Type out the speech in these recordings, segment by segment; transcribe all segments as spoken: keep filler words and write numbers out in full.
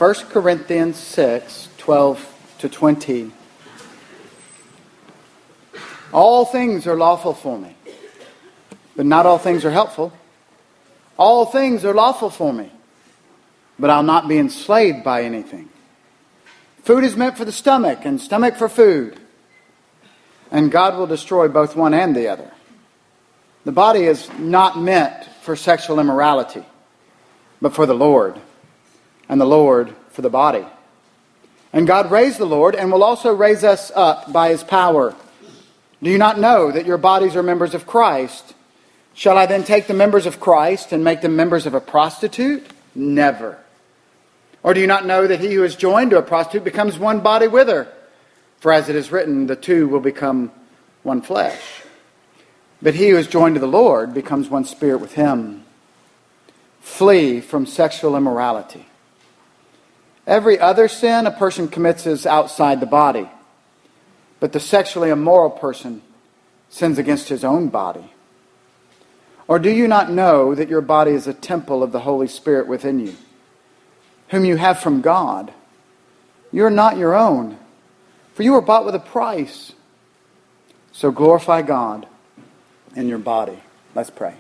First Corinthians six, twelve to twenty. All things are lawful for me, but not all things are helpful. All things are lawful for me, but I'll not be enslaved by anything. Food is meant for the stomach, and stomach for food. And God will destroy both one and the other. The body is not meant for sexual immorality, but for the Lord, and the Lord for the body. And God raised the Lord, and will also raise us up by His power. Do you not know that your bodies are members of Christ? Shall I then take the members of Christ and make them members of a prostitute? Never. Or do you not know that he who is joined to a prostitute becomes one body with her? For as it is written, the two will become one flesh. But he who is joined to the Lord becomes one spirit with Him. Flee from sexual immorality. Every other sin a person commits is outside the body. But the sexually immoral person sins against his own body. Or do you not know that your body is a temple of the Holy Spirit within you, whom you have from God? You are not your own, for you were bought with a price. So glorify God in your body. Let's pray.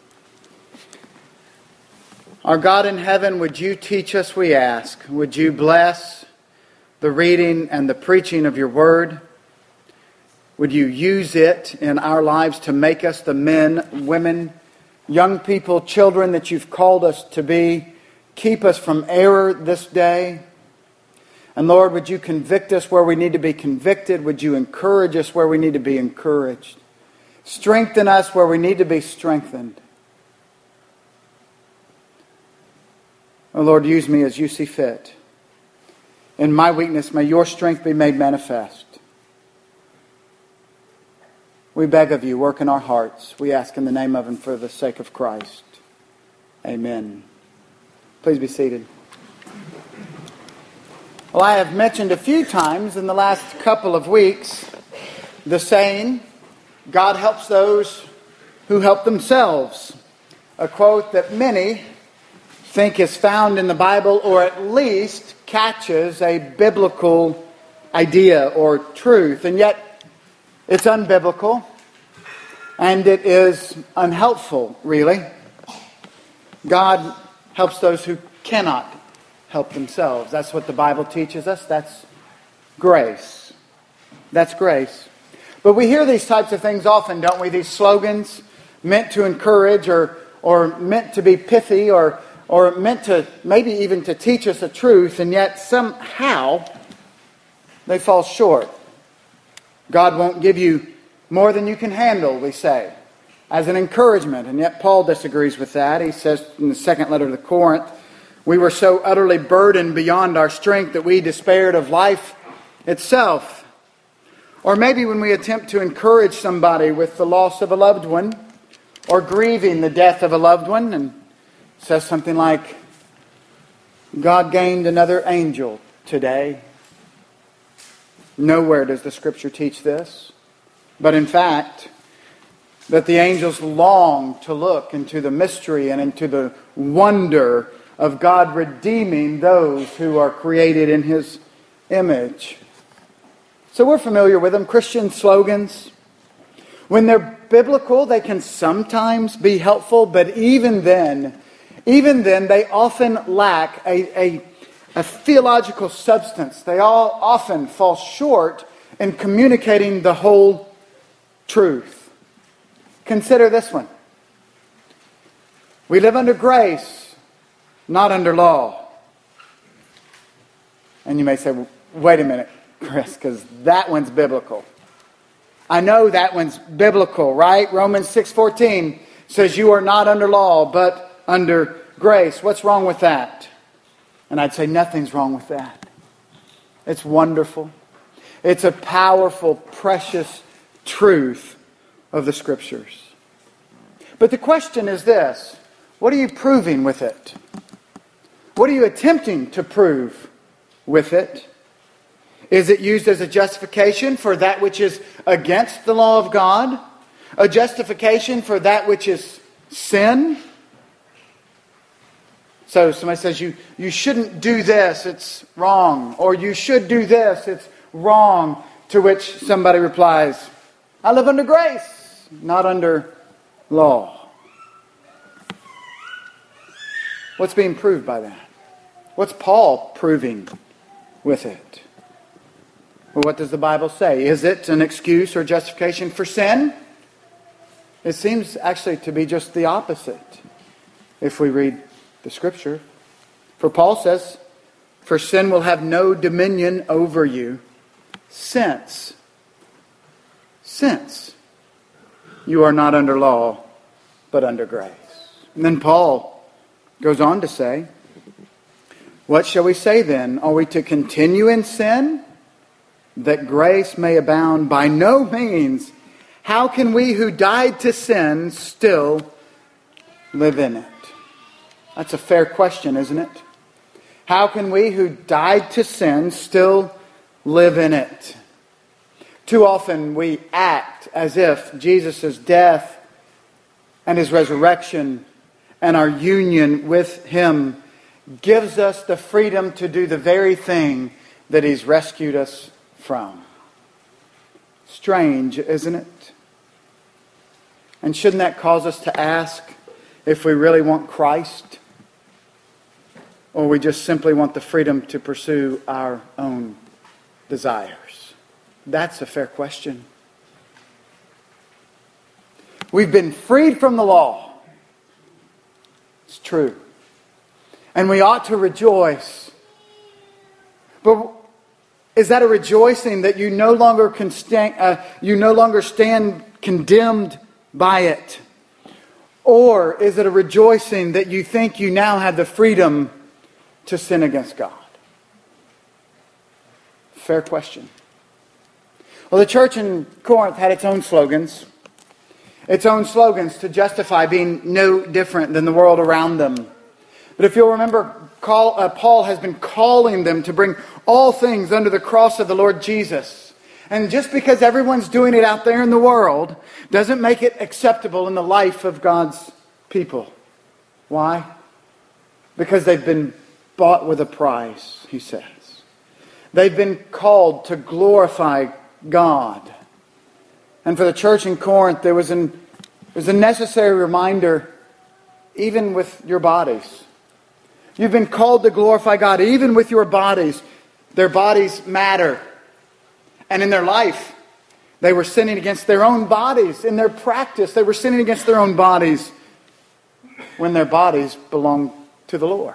Our God in heaven, would you teach us, we ask. Would you bless the reading and the preaching of your word? Would you use it in our lives to make us the men, women, young people, children that you've called us to be? Keep us from error this day. And Lord, would you convict us where we need to be convicted? Would you encourage us where we need to be encouraged? Strengthen us where we need to be strengthened. Oh Lord, use me as you see fit. In my weakness, may your strength be made manifest. We beg of you, work in our hearts. We ask in the name of and for the sake of Christ. Amen. Please be seated. Well, I have mentioned a few times in the last couple of weeks the saying, God helps those who help themselves. A quote that many think is found in the Bible, or at least catches a biblical idea or truth. And yet, it's unbiblical, and it is unhelpful, really. God helps those who cannot help themselves. That's what the Bible teaches us. That's grace. That's grace. But we hear these types of things often, don't we? These slogans meant to encourage, or or meant to be pithy, or or meant to maybe even to teach us a truth, and yet somehow they fall short. God won't give you more than you can handle, we say, as an encouragement. And yet Paul disagrees with that. He says in the second letter to Corinth, we were so utterly burdened beyond our strength that we despaired of life itself. Or maybe when we attempt to encourage somebody with the loss of a loved one, or grieving the death of a loved one, and says something like, God gained another angel today. Nowhere does the Scripture teach this. But in fact, that the angels long to look into the mystery and into the wonder of God redeeming those who are created in His image. So we're familiar with them. Christian slogans. When they're biblical, they can sometimes be helpful, but even then, even then, they often lack a, a A theological substance. They all often fall short in communicating the whole truth. Consider this one. We live under grace, not under law. And you may say, wait a minute, Chris, because that one's biblical. I know that one's biblical, right? Romans six fourteen says you are not under law, but under grace. What's wrong with that? And I'd say nothing's wrong with that. It's wonderful. It's a powerful, precious truth of the Scriptures. But the question is this: what are you proving with it? What are you attempting to prove with it? Is it used as a justification for that which is against the law of God? A justification for that which is sin? So somebody says, you, you shouldn't do this, it's wrong. Or you should do this, it's wrong. To which somebody replies, I live under grace, not under law. What's being proved by that? What's Paul proving with it? Well, what does the Bible say? Is it an excuse or justification for sin? It seems actually to be just the opposite if we read the Scripture. For Paul says, for sin will have no dominion over you since, since you are not under law, but under grace. And then Paul goes on to say, what shall we say then? Are we to continue in sin, that grace may abound? By no means. How can we who died to sin still live in it? That's a fair question, isn't it? How can we who died to sin still live in it? Too often we act as if Jesus' death and His resurrection and our union with Him gives us the freedom to do the very thing that He's rescued us from. Strange, isn't it? And shouldn't that cause us to ask if we really want Christ, or we just simply want the freedom to pursue our own desires? That's a fair question. We've been freed from the law. It's true. And we ought to rejoice. But is that a rejoicing that you no longer can stand, uh, you no longer stand condemned by it? Or is it a rejoicing that you think you now have the freedom to sin against God? Fair question. Well, the church in Corinth had its own slogans. Its own slogans to justify being no different than the world around them. But if you'll remember, call, uh, Paul has been calling them to bring all things under the cross of the Lord Jesus. And just because everyone's doing it out there in the world doesn't make it acceptable in the life of God's people. Why? Because they've been bought with a price, he says. They've been called to glorify God. And for the church in Corinth, there was, an, there was a necessary reminder, even with your bodies. You've been called to glorify God, even with your bodies. Their bodies matter. And in their life, they were sinning against their own bodies. In their practice, they were sinning against their own bodies when their bodies belong to the Lord.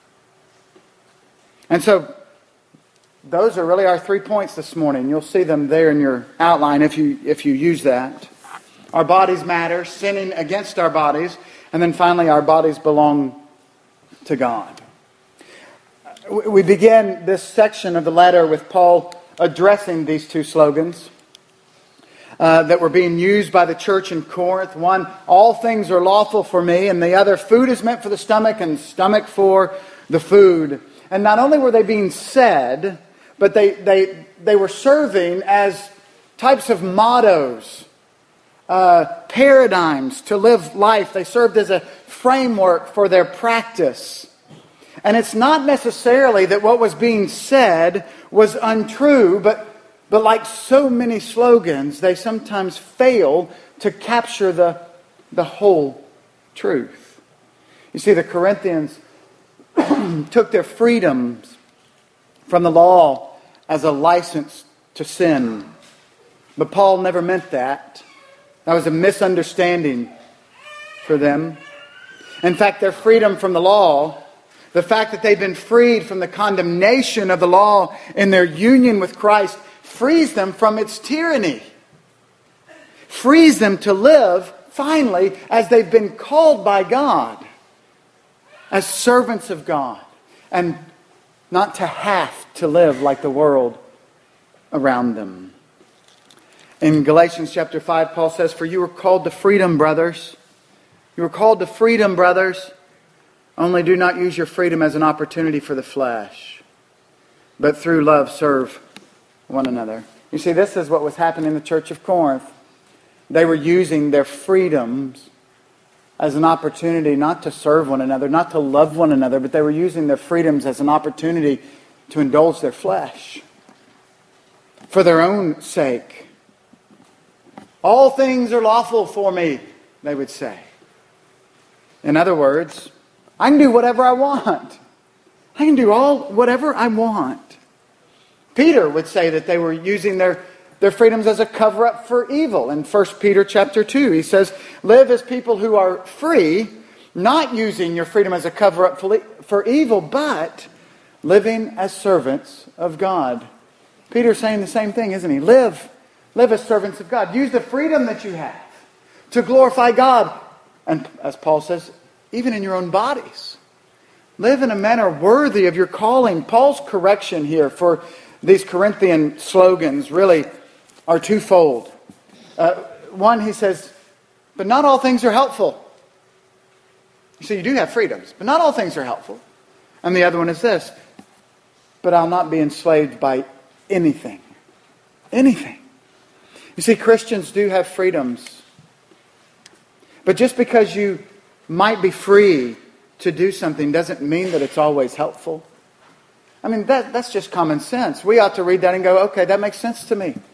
And so, those are really our three points this morning. You'll see them there in your outline if you if you use that. Our bodies matter, sinning against our bodies, and then finally our bodies belong to God. We begin this section of the letter with Paul addressing these two slogans uh, that were being used by the church in Corinth. One, all things are lawful for me, and the other, food is meant for the stomach and stomach for the food. And not only were they being said, but they, they, they were serving as types of mottos, uh, paradigms to live life. They served as a framework for their practice. And it's not necessarily that what was being said was untrue, but, but like so many slogans, they sometimes fail to capture the, the whole truth. You see, the Corinthians took their freedoms from the law as a license to sin. But Paul never meant that. That was a misunderstanding for them. In fact, their freedom from the law, the fact that they've been freed from the condemnation of the law in their union with Christ, frees them from its tyranny. Frees them to live, finally, as they've been called by God, as servants of God, and not to have to live like the world around them. In Galatians chapter five, Paul says, for you were called to freedom, brothers. You were called to freedom, brothers. Only do not use your freedom as an opportunity for the flesh, but through love serve one another. You see, this is what was happening in the church of Corinth. They were using their freedoms as an opportunity not to serve one another, not to love one another, but they were using their freedoms as an opportunity to indulge their flesh for their own sake. All things are lawful for me, they would say. In other words, I can do whatever I want. I can do all whatever I want. Peter would say that they were using their, their freedoms as a cover-up for evil. In First Peter chapter two, he says, live as people who are free, not using your freedom as a cover-up for, for evil, but living as servants of God. Peter's saying the same thing, isn't he? Live, live as servants of God. Use the freedom that you have to glorify God. And as Paul says, even in your own bodies. Live in a manner worthy of your calling. Paul's correction here for these Corinthian slogans really are twofold. Uh, one, he says, but not all things are helpful. So you do have freedoms, but not all things are helpful. And the other one is this, but I'll not be enslaved by anything. Anything. You see, Christians do have freedoms. But just because you might be free to do something doesn't mean that it's always helpful. I mean, that, that's just common sense. We ought to read that and go, okay, that makes sense to me.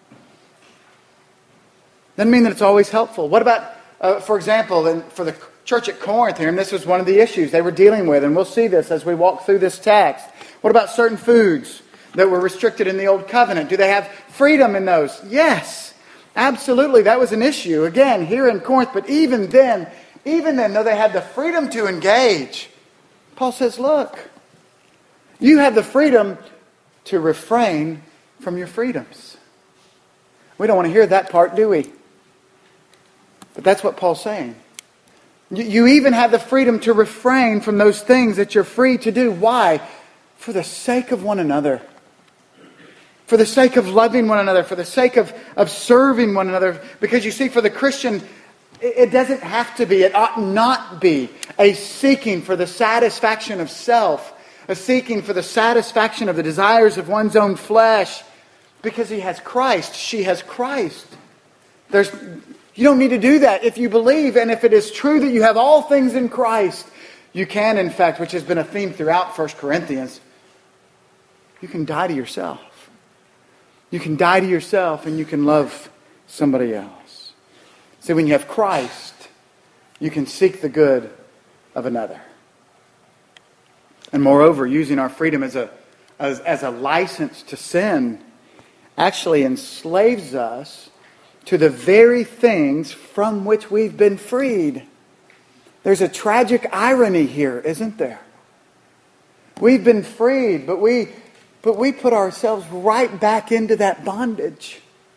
Doesn't mean that it's always helpful. What about, uh, for example, in, for the church at Corinth here, and this was one of the issues they were dealing with, and we'll see this as we walk through this text. What about certain foods that were restricted in the Old Covenant? Do they have freedom in those? Yes, absolutely. That was an issue, again, here in Corinth. But even then, even then, though they had the freedom to engage, Paul says, look, you have the freedom to refrain from your freedoms. We don't want to hear that part, do we? But that's what Paul's saying. You, you even have the freedom to refrain from those things that you're free to do. Why? For the sake of one another. For the sake of loving one another. For the sake of, of serving one another. Because you see, for the Christian, it, it doesn't have to be, it ought not be a seeking for the satisfaction of self. A seeking for the satisfaction of the desires of one's own flesh. Because he has Christ. She has Christ. There's, you don't need to do that. If you believe, and if it is true that you have all things in Christ, you can, in fact, which has been a theme throughout First Corinthians, you can die to yourself. You can die to yourself and you can love somebody else. See, when you have Christ, you can seek the good of another. And moreover, using our freedom as a, as, as a license to sin actually enslaves us to the very things from which we've been freed. There's a tragic irony here, isn't there? We've been freed, but we, but we put ourselves right back into that bondage.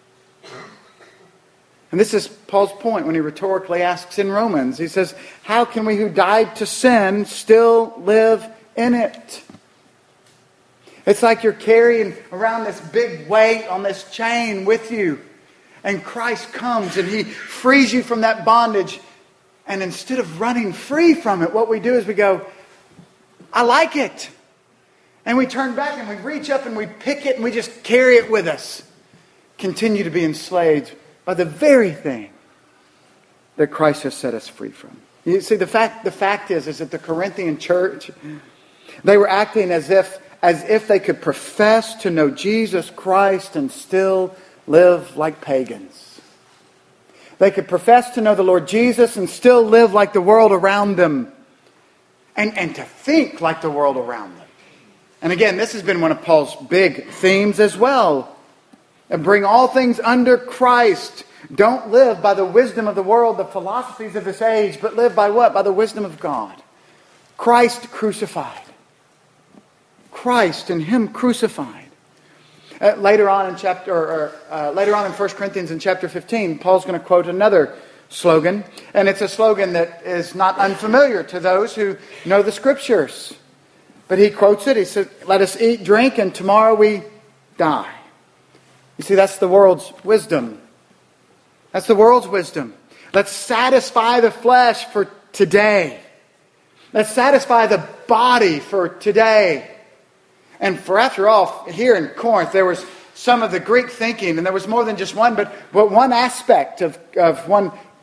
And this is Paul's point when he rhetorically asks in Romans. He says, how can we who died to sin still live in it? It's like you're carrying around this big weight on this chain with you. And Christ comes and He frees you from that bondage. And instead of running free from it, what we do is we go, I like it. And we turn back and we reach up and we pick it and we just carry it with us. Continue to be enslaved by the very thing that Christ has set us free from. You see, the fact, the fact is, is that the Corinthian church, they were acting as if as if they could profess to know Jesus Christ and still live like pagans. They could profess to know the Lord Jesus and still live like the world around them. And, and to think like the world around them. And again, this has been one of Paul's big themes as well. And bring all things under Christ. Don't live by the wisdom of the world, the philosophies of this age, but live by what? By the wisdom of God. Christ crucified. Christ and Him crucified. Uh, later on in chapter, or, uh, later on in First Corinthians in chapter fifteen, Paul's going to quote another slogan, and it's a slogan that is not unfamiliar to those who know the Scriptures. But he quotes it. He says, "Let us eat, drink, and tomorrow we die." You see, that's the world's wisdom. That's the world's wisdom. Let's satisfy the flesh for today. Let's satisfy the body for today. And for after all, here in Corinth, there was some of the Greek thinking, and there was more than just one, but, but one aspect of, of one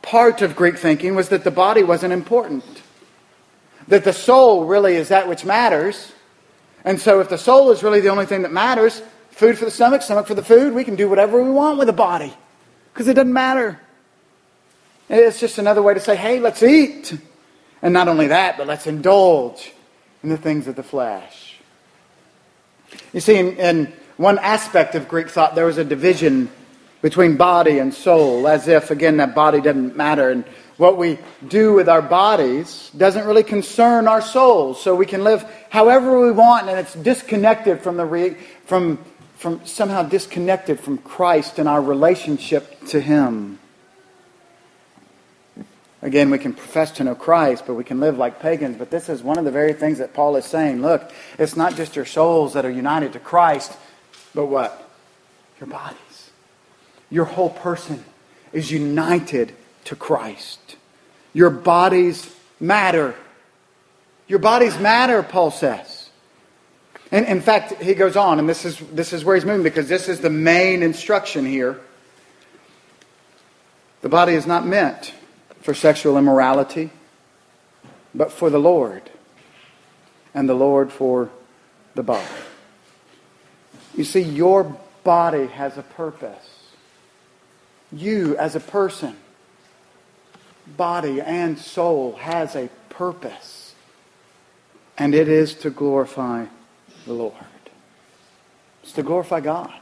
part of Greek thinking was that the body wasn't important. That the soul really is that which matters. And so if the soul is really the only thing that matters, food for the stomach, stomach for the food, we can do whatever we want with the body. Because it doesn't matter. It's just another way to say, hey, let's eat. And not only that, but let's indulge in the things of the flesh. You see, in, in one aspect of Greek thought, there was a division between body and soul, as if, again, that body doesn't matter. And what we do with our bodies doesn't really concern our souls. So we can live however we want, and it's disconnected from the re- from from somehow disconnected from Christ and our relationship to Him. Again, we can profess to know Christ, but we can live like pagans. But this is one of the very things that Paul is saying. Look, it's not just your souls that are united to Christ, but what? Your bodies. Your whole person is united to Christ. Your bodies matter. Your bodies matter, Paul says. And in fact, he goes on, and this is this is where he's moving, because this is the main instruction here. The body is not meant for sexual immorality, but for the Lord, and the Lord for the body. You see, your body has a purpose. You, as a person, body and soul, has a purpose. And it is to glorify the Lord. It's to glorify God.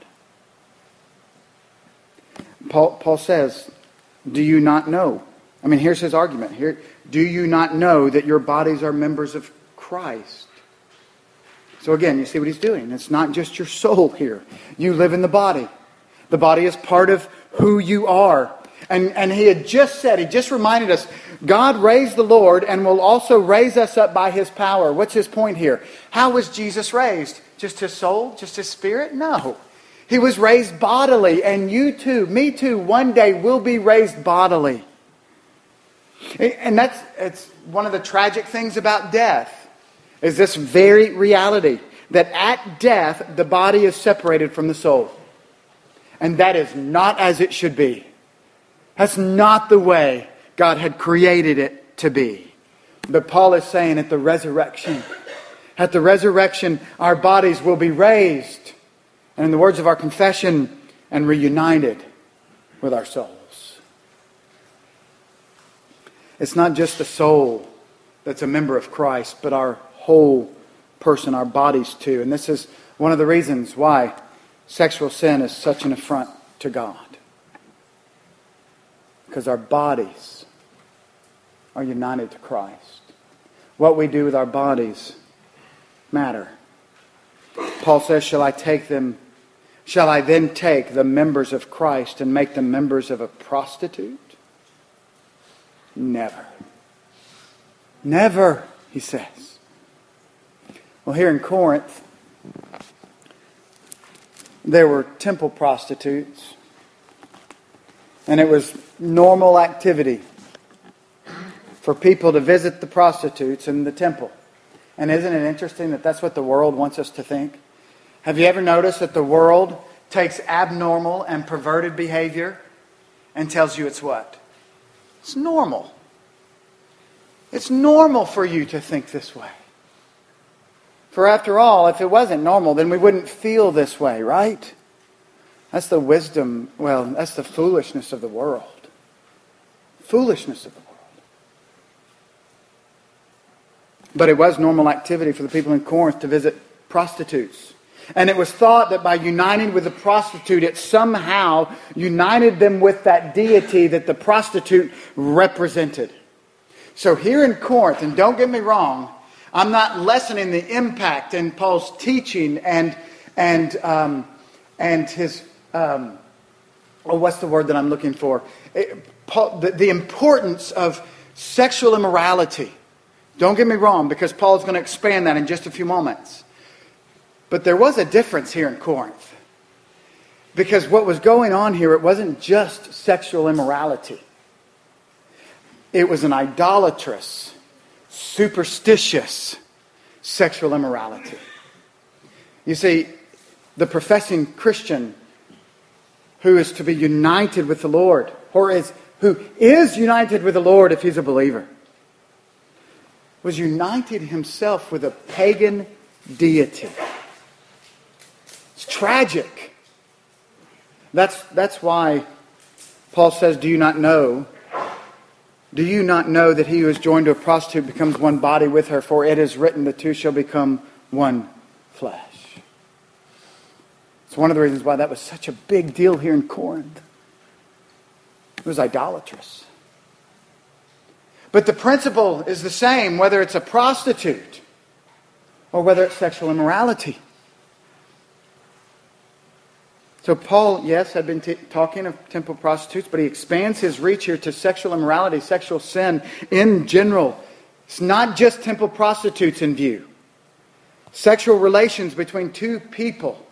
Paul, Paul says, do you not know? I mean, here's his argument. Here, do you not know that your bodies are members of Christ? So again, you see what he's doing. It's not just your soul here. You live in the body. The body is part of who you are. And, and he had just said, he just reminded us, God raised the Lord and will also raise us up by His power. What's his point here? How was Jesus raised? Just his soul? Just his spirit? No. He was raised bodily, and you too, me too, one day will be raised bodily. And that's it's one of the tragic things about death, is this very reality, that at death, the body is separated from the soul. And that is not as it should be. That's not the way God had created it to be. But Paul is saying at the resurrection, at the resurrection, our bodies will be raised. And in the words of our confession, and reunited with our souls. It's not just the soul that's a member of Christ, but our whole person, our bodies too. And this is one of the reasons why sexual sin is such an affront to God. Because our bodies are united to Christ. What we do with our bodies matter. Paul says, shall I take them, shall I then take the members of Christ and make them members of a prostitute? Never. Never, he says. Well, here in Corinth, there were temple prostitutes. And it was normal activity for people to visit the prostitutes in the temple. And isn't it interesting that that's what the world wants us to think? Have you ever noticed that the world takes abnormal and perverted behavior and tells you it's what? It's normal. It's normal for you to think this way. For after all, if it wasn't normal, then we wouldn't feel this way, right? That's the wisdom, well, that's the foolishness of the world. Foolishness of the world. But it was normal activity for the people in Corinth to visit prostitutes. And it was thought that by uniting with the prostitute, it somehow united them with that deity that the prostitute represented. So here in Corinth, and don't get me wrong, I'm not lessening the impact in Paul's teaching and and um, and his um, oh, what's the word that I'm looking for? It, Paul, the, the importance of sexual immorality. Don't get me wrong, because Paul is going to expand that in just a few moments. But there was a difference here in Corinth. Because what was going on here, it wasn't just sexual immorality. It was an idolatrous, superstitious sexual immorality. You see, the professing Christian who is to be united with the Lord, or is who is united with the Lord if he's a believer, was united himself with a pagan deity. It's tragic. That's, that's why Paul says, do you not know? Do you not know that he who is joined to a prostitute becomes one body with her? For it is written, the two shall become one flesh. It's one of the reasons why that was such a big deal here in Corinth. It was idolatrous. But the principle is the same, whether it's a prostitute or whether it's sexual immorality. So Paul, yes, had been t- talking of temple prostitutes, but he expands his reach here to sexual immorality, sexual sin in general. It's not just temple prostitutes in view. Sexual relations between two people.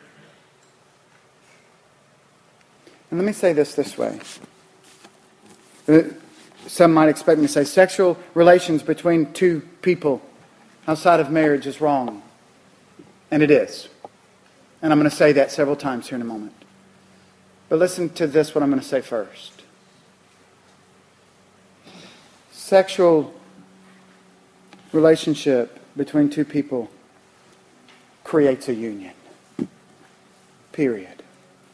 And let me say this this way. Some might expect me to say sexual relations between two people outside of marriage is wrong. And it is. And I'm going to say that several times here in a moment. But listen to this, what I'm going to say first. Sexual relationship between two people creates a union. Period.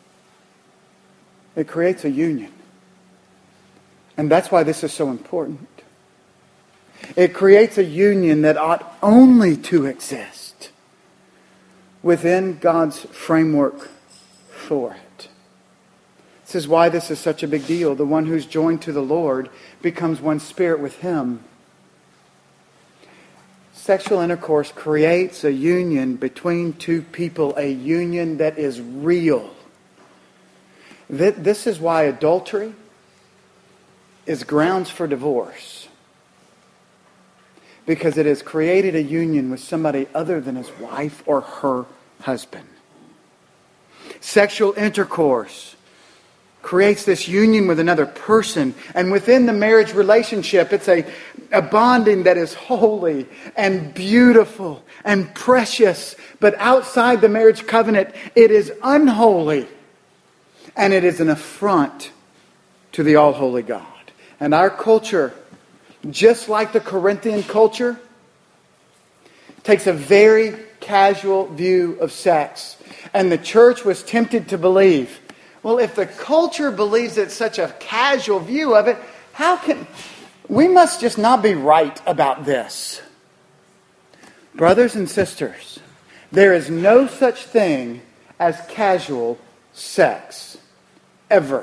It creates a union. And that's why this is so important. It creates a union that ought only to exist within God's framework for it. This is why this is such a big deal. The one who's joined to the Lord becomes one spirit with Him. Sexual intercourse creates a union between two people, a union that is real. This is why adultery is grounds for divorce. Because it has created a union with somebody other than his wife or her husband. Sexual intercourse creates this union with another person. And within the marriage relationship, it's a, a bonding that is holy and beautiful and precious. But outside the marriage covenant, it is unholy. And it is an affront to the all-holy God. And our culture, just like the Corinthian culture, takes a very casual view of sex. And the church was tempted to believe, well, if the culture believes it's such a casual view of it, how can... we must just not be right about this. Brothers and sisters, there is no such thing as casual sex. Ever.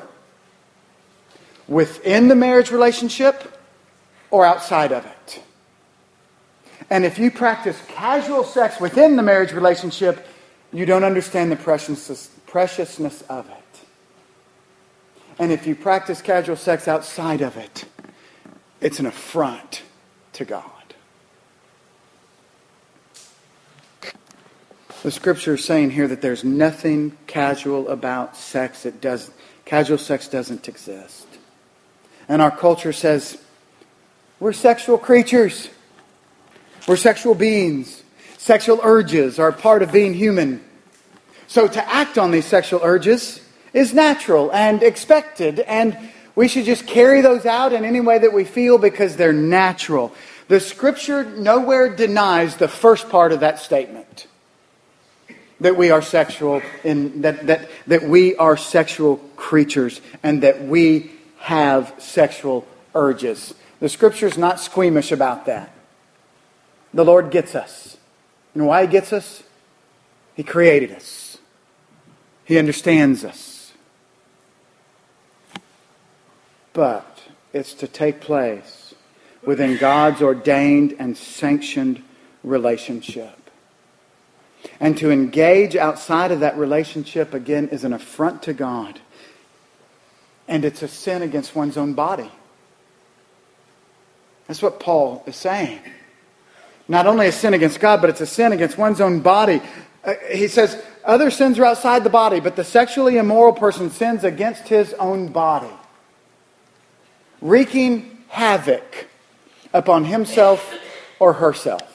Within the marriage relationship or outside of it. And if you practice casual sex within the marriage relationship, you don't understand the preciousness, preciousness of it. And if you practice casual sex outside of it, it's an affront to God. The Scripture is saying here that there's nothing casual about sex. It does, casual sex doesn't exist. And our culture says, we're sexual creatures. We're sexual beings. Sexual urges are part of being human. So to act on these sexual urges is natural and expected. And we should just carry those out in any way that we feel because they're natural. The Scripture nowhere denies the first part of that statement. That we are sexual, in, that, that, that we are sexual creatures and that we have sexual urges. The Scripture is not squeamish about that. The Lord gets us. And why He gets us? He created us. He understands us. But it's to take place within God's ordained and sanctioned relationship. And to engage outside of that relationship, again, is an affront to God. And it's a sin against one's own body. That's what Paul is saying. Not only a sin against God, but it's a sin against one's own body. Uh, he says, other sins are outside the body, but the sexually immoral person sins against his own body, wreaking havoc upon himself or herself.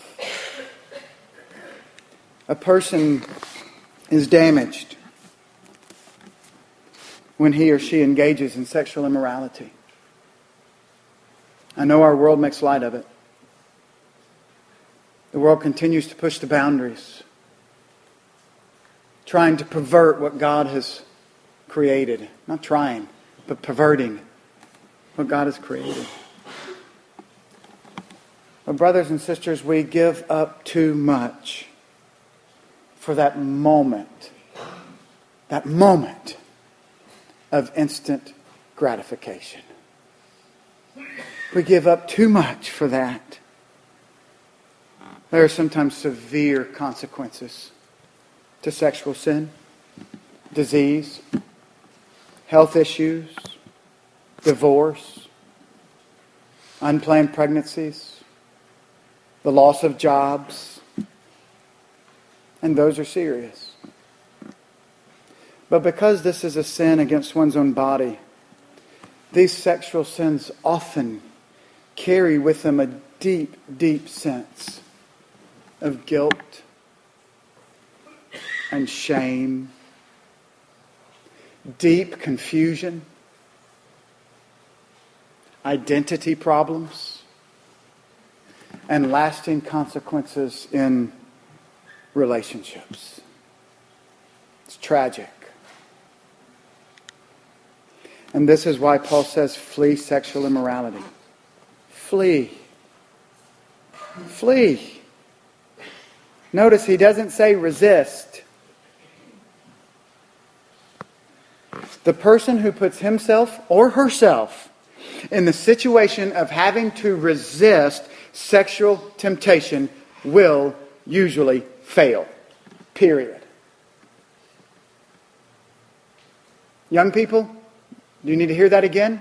A person is damaged when he or she engages in sexual immorality. I know our world makes light of it. The world continues to push the boundaries, trying to pervert what God has created. Not trying, but perverting what God has created. But brothers and sisters, we give up too much for that moment, that moment of instant gratification. We give up too much for that. There are sometimes severe consequences to sexual sin, disease, health issues, divorce, unplanned pregnancies, the loss of jobs, and those are serious. But because this is a sin against one's own body, these sexual sins often carry with them a deep, deep sense of guilt and shame, deep confusion, identity problems, and lasting consequences in relationships. It's tragic. And this is why Paul says, flee sexual immorality. Flee. Flee. Notice he doesn't say resist. The person who puts himself or herself in the situation of having to resist sexual temptation will usually fail. Period. Young people, do you need to hear that again?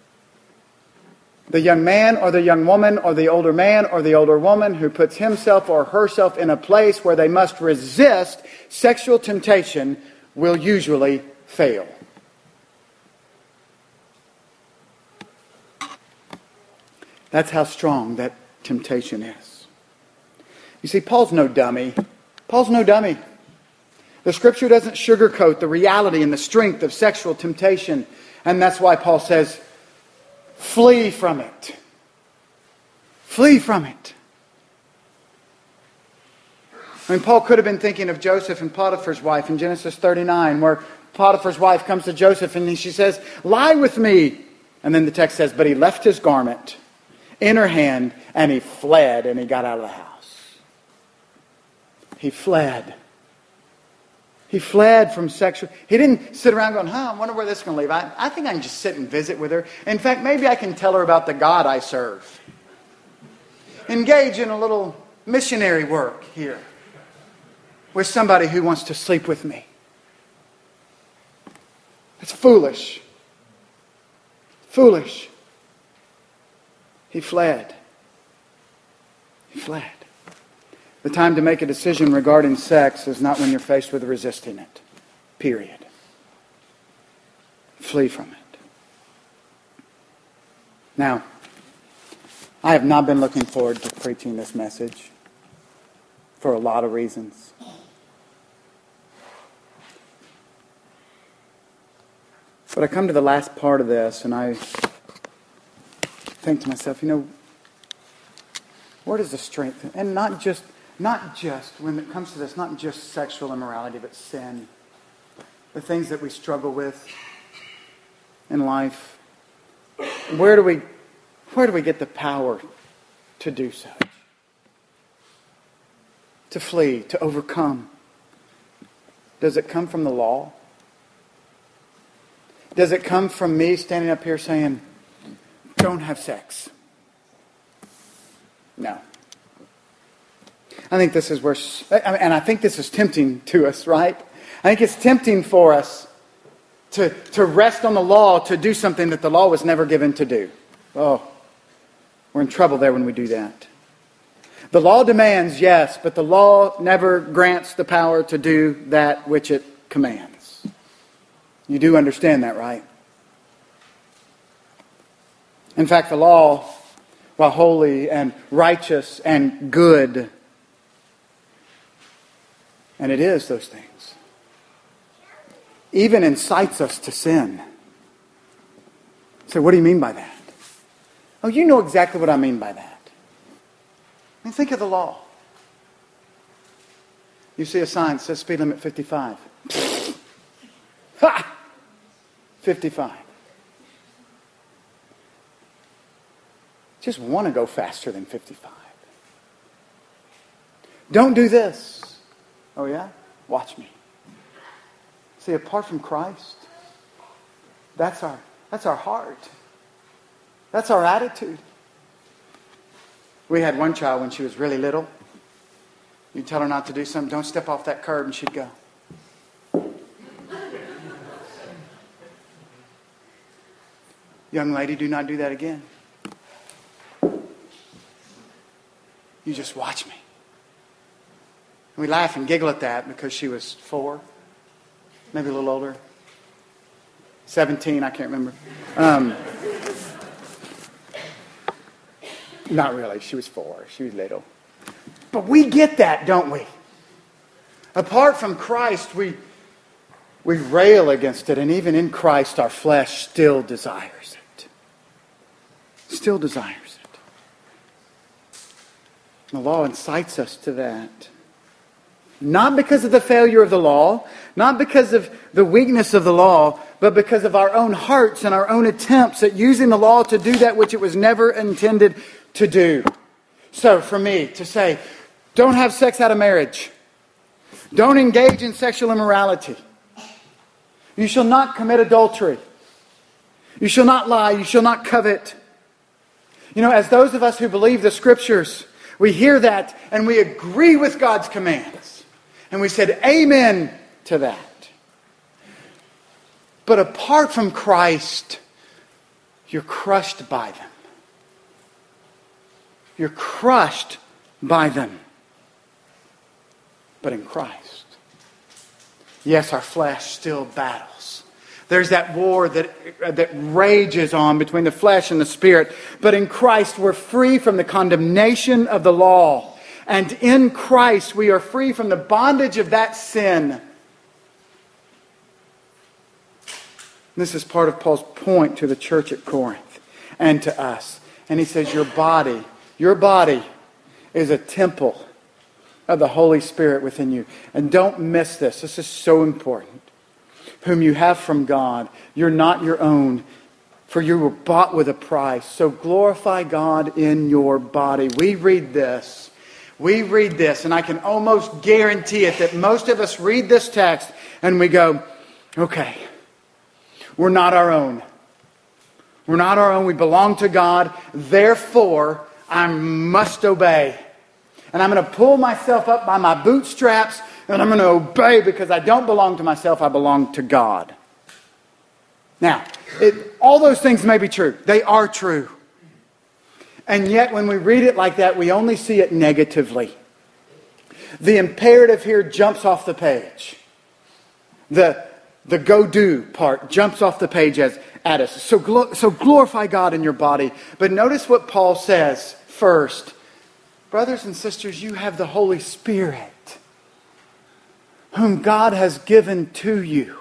The young man or the young woman or the older man or the older woman who puts himself or herself in a place where they must resist sexual temptation will usually fail. That's how strong that temptation is. You see, Paul's no dummy. Paul's no dummy. The Scripture doesn't sugarcoat the reality and the strength of sexual temptation. And that's why Paul says, flee from it. Flee from it. I mean, Paul could have been thinking of Joseph and Potiphar's wife in Genesis thirty-nine, where Potiphar's wife comes to Joseph and she says, lie with me. And then the text says, but he left his garment in her hand and he fled and he got out of the house. He fled. He fled from sexual... He didn't sit around going, huh, I wonder where this is going to lead. I, I think I can just sit and visit with her. In fact, maybe I can tell her about the God I serve. Engage in a little missionary work here with somebody who wants to sleep with me. It's foolish. Foolish. He fled. He fled. The time to make a decision regarding sex is not when you're faced with resisting it. Period. Flee from it. Now, I have not been looking forward to preaching this message for a lot of reasons. But I come to the last part of this and I think to myself, you know, where does the strength, and not just Not just, when it comes to this, not just sexual immorality, but sin. The things that we struggle with in life. Where do we, where do we get the power to do such? To flee, to overcome. Does it come from the law? Does it come from me standing up here saying, don't have sex? No. I think this is where, and I think this is tempting to us, right? I think it's tempting for us to, to rest on the law, to do something that the law was never given to do. Oh, we're in trouble there when we do that. The law demands, yes, but the law never grants the power to do that which it commands. You do understand that, right? In fact, the law, while holy and righteous and good, and it is those things, even incites us to sin. So what do you mean by that? Oh, you know exactly what I mean by that. I mean, think of the law. You see a sign that says speed limit fifty-five. Ha! fifty-five. Just want to go faster than fifty-five. Don't do this. Oh yeah? Watch me. See, apart from Christ, that's our, that's our heart. That's our attitude. We had one child when she was really little. You tell her not to do something, don't step off that curb, and she'd go. Young lady, do not do that again. You just watch me. We laugh and giggle at that because she was four, maybe a little older. seventeen, I can't remember. Um, not really, she was four. She was little. But we get that, don't we? Apart from Christ, we, we rail against it. And even in Christ, our flesh still desires it. Still desires it. The law incites us to that. Not because of the failure of the law, not because of the weakness of the law, but because of our own hearts and our own attempts at using the law to do that which it was never intended to do. So for me to say, don't have sex out of marriage. Don't engage in sexual immorality. You shall not commit adultery. You shall not lie. You shall not covet. You know, as those of us who believe the Scriptures, we hear that and we agree with God's commands. And we said amen to that. But apart from Christ, you're crushed by them. You're crushed by them. But in Christ, yes, our flesh still battles. There's that war that, that rages on between the flesh and the spirit. But in Christ, we're free from the condemnation of the law. And in Christ, we are free from the bondage of that sin. This is part of Paul's point to the church at Corinth and to us. And he says, your body, your body is a temple of the Holy Spirit within you. And don't miss this. This is so important. Whom you have from God. You're not your own, for you were bought with a price. So glorify God in your body. We read this. We read this, and I can almost guarantee it that most of us read this text and we go, okay, we're not our own. We're not our own. We belong to God. Therefore, I must obey. And I'm going to pull myself up by my bootstraps and I'm going to obey because I don't belong to myself. I belong to God. Now, it, all those things may be true. They are true. And yet when we read it like that, we only see it negatively. The imperative here jumps off the page. The, the go-do part jumps off the page as, at us. So, glo- so glorify God in your body. But notice what Paul says first. Brothers and sisters, you have the Holy Spirit, whom God has given to you.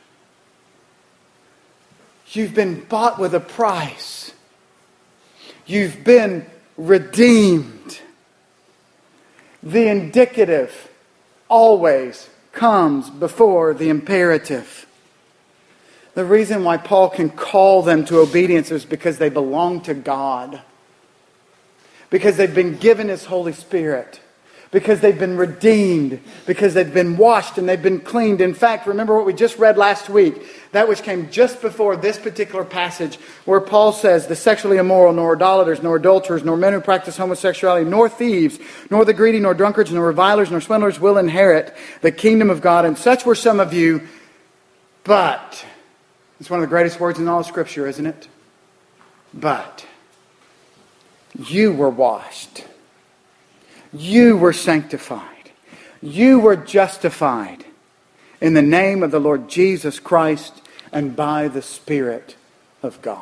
You've been bought with a price. You've been redeemed. The indicative always comes before the imperative. The reason why Paul can call them to obedience is because they belong to God. Because they've been given His Holy Spirit. Because they've been redeemed. Because they've been washed and they've been cleaned. In fact, remember what we just read last week. That which came just before this particular passage where Paul says, the sexually immoral, nor idolaters, nor adulterers, nor men who practice homosexuality, nor thieves, nor the greedy, nor drunkards, nor revilers, nor swindlers will inherit the kingdom of God. And such were some of you. But, it's one of the greatest words in all of Scripture, isn't it? But, you were washed. You were sanctified. You were justified in the name of the Lord Jesus Christ and by the Spirit of God.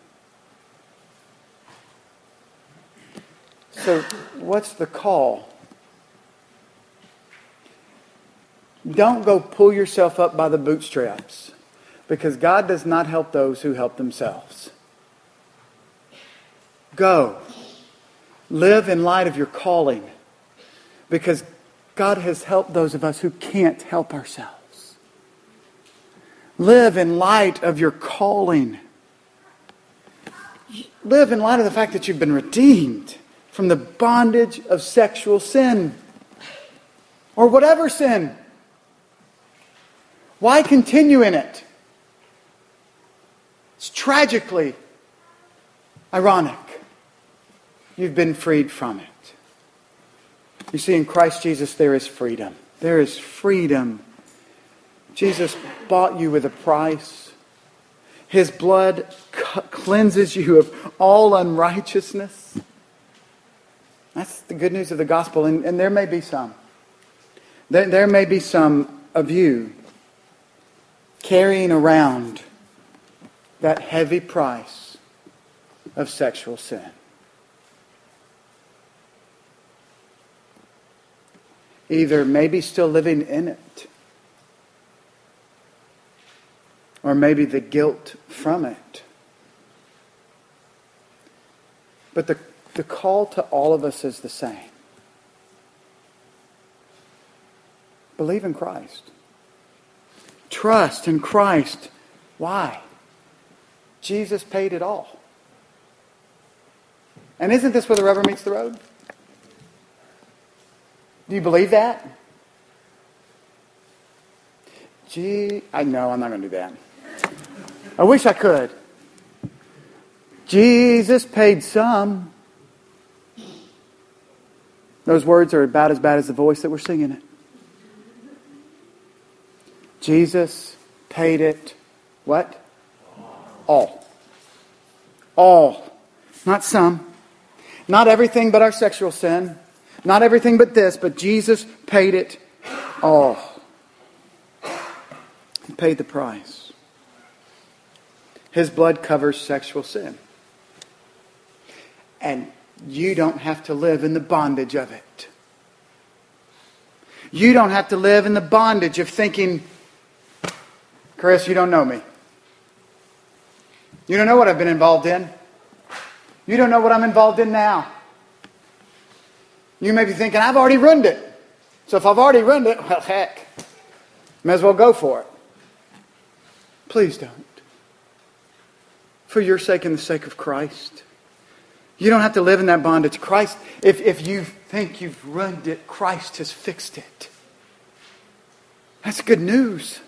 So, what's the call? Don't go pull yourself up by the bootstraps, because God does not help those who help themselves. Go. Live in light of your calling. Because God has helped those of us who can't help ourselves. Live in light of your calling. Live in light of the fact that you've been redeemed from the bondage of sexual sin. Or whatever sin. Why continue in it? It's tragically ironic. You've been freed from it. You see, in Christ Jesus there is freedom. There is freedom. Jesus bought you with a price. His blood cleanses you of all unrighteousness. That's the good news of the gospel. And, and there may be some. There, there may be some of you carrying around that heavy price of sexual sin. Either maybe still living in it, or maybe the guilt from it. But the, the call to all of us is the same. Believe in Christ. Trust in Christ. Why? Jesus paid it all. And isn't this where the rubber meets the road? Do you believe that? Gee, I know I'm not going to do that. I wish I could. Jesus paid some. Those words are about as bad as the voice that we're singing it. Jesus paid it, what? All. All. Not some. Not everything but our sexual sin. Not everything but this, but Jesus paid it all. He paid the price. His blood covers sexual sin. And you don't have to live in the bondage of it. You don't have to live in the bondage of thinking, Chris, you don't know me. You don't know what I've been involved in. You don't know what I'm involved in now. You may be thinking, I've already ruined it. So if I've already ruined it, well, heck, may as well go for it. Please don't. For your sake and the sake of Christ. You don't have to live in that bondage. Christ, if, if you think you've ruined it, Christ has fixed it. That's good news.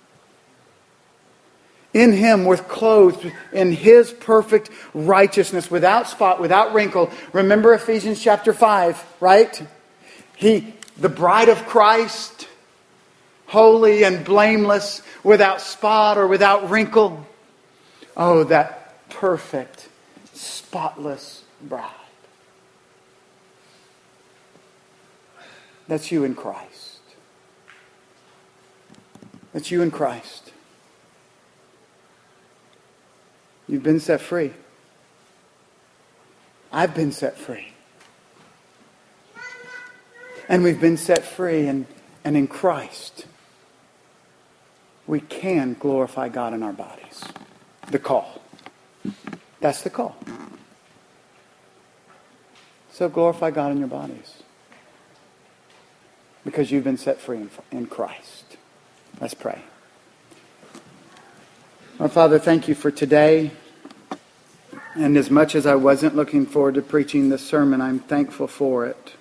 In Him, we're clothed in His perfect righteousness, without spot, without wrinkle. Remember Ephesians chapter five, right? He, the bride of Christ, holy and blameless, without spot or without wrinkle. Oh, that perfect, spotless bride. That's you in Christ. That's you in Christ. You've been set free. I've been set free. And we've been set free, and, and in Christ, we can glorify God in our bodies. The call. That's the call. So glorify God in your bodies. Because you've been set free in, in Christ. Let's pray. Our Father, thank you for today. And as much as I wasn't looking forward to preaching this sermon, I'm thankful for it.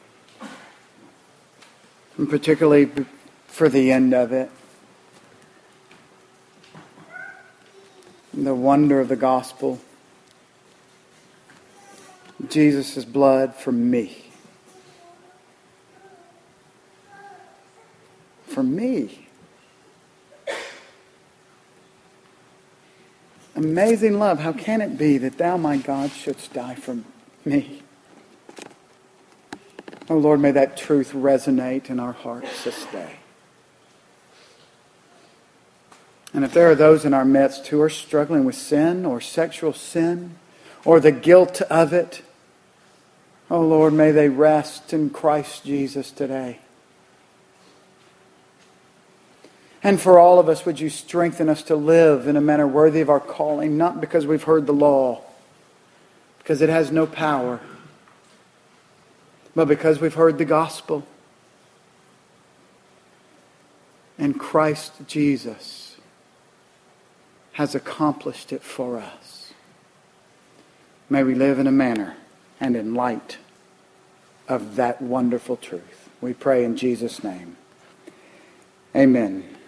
And particularly for the end of it. The wonder of the gospel. Jesus' blood for me. For me. Amazing love. How can it be that thou, my God, shouldst die for me? Oh Lord, may that truth resonate in our hearts this day. And if there are those in our midst who are struggling with sin or sexual sin or the guilt of it, oh Lord, may they rest in Christ Jesus today. And for all of us, would you strengthen us to live in a manner worthy of our calling, not because we've heard the law, because it has no power, but because we've heard the gospel. And Christ Jesus has accomplished it for us. May we live in a manner and in light of that wonderful truth. We pray in Jesus' name. Amen.